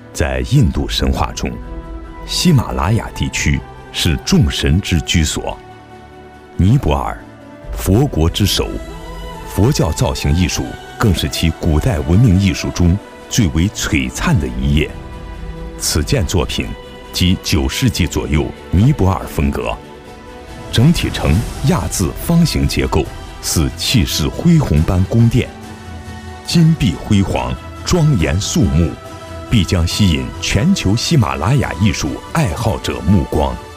在印度神话中，喜马拉雅地区是众神之居所。尼泊尔，佛国之首，佛教造型艺术更是其古代文明艺术中最为璀璨的一页。此件作品即9世纪左右尼泊尔风格，整体呈亚字方形结构，似气势恢宏般宫殿，金碧辉煌，庄严肃穆，必将吸引全球喜马拉雅艺术爱好者目光。